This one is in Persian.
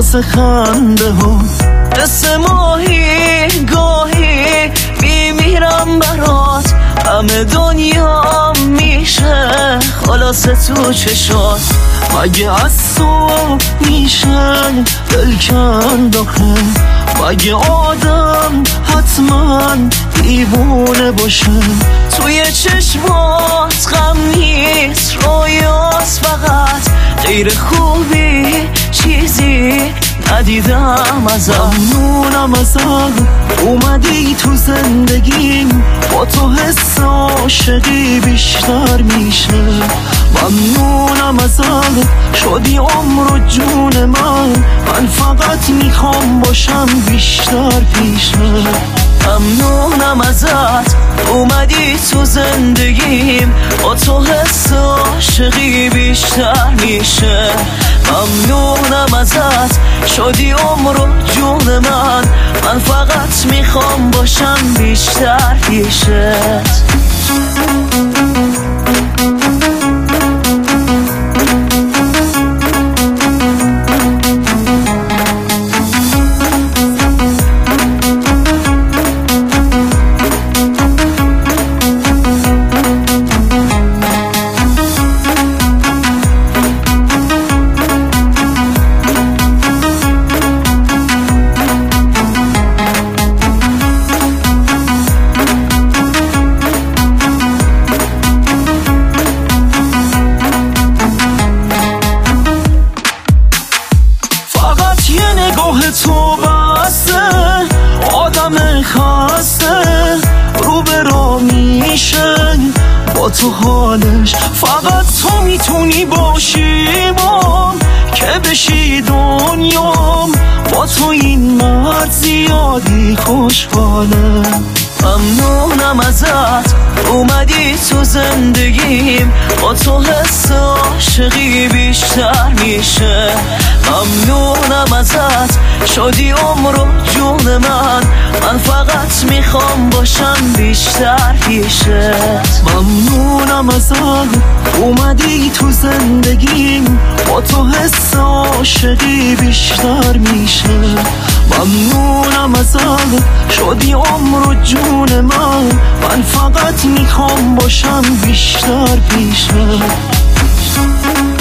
واسه خنده ها قصه ماهی گاهی میمیرم برات همه دنیا میشه خلاصه تو چشات مگه از صبح میشه دل کند آخه مگه آدم حتما دیوونه باشه توی چشمات غم نیست رویاست فقط غیر خوبی چیزی ندیدم ازت ممنونم ازت اومدی تو زندگیم با تو حس عاشقی بیشتر میشه ممنونم ازت شدی عمر و جون من فقط میخوام باشم بیشتر پیشه ممنونم ازت اومدی تو زندگیم با تو حس عاشقی بیشتر میشه ممنونم ازت شدی عمر و جون من فقط میخوام باشم بیشتر پیشت تو بسته آدم خسته رو به راه میشه با تو حالش فقط تو میتونی باشی بام که بشی دنیام با تو این مرد زیادی خوشحاله ممنونم ازت اومدی تو زندگیم با تو حس عاشقی بیشتر میشه ممنونم ازت شدی عمر و جون من فقط میخوام باشم بیشتر پیشت ممنونم ازت اومدی تو زندگیم با تو حس عاشقی بیشتر میشه ممنونم ازت شدی عمر و جون من فقط میخوام باشم بیشتر پیشت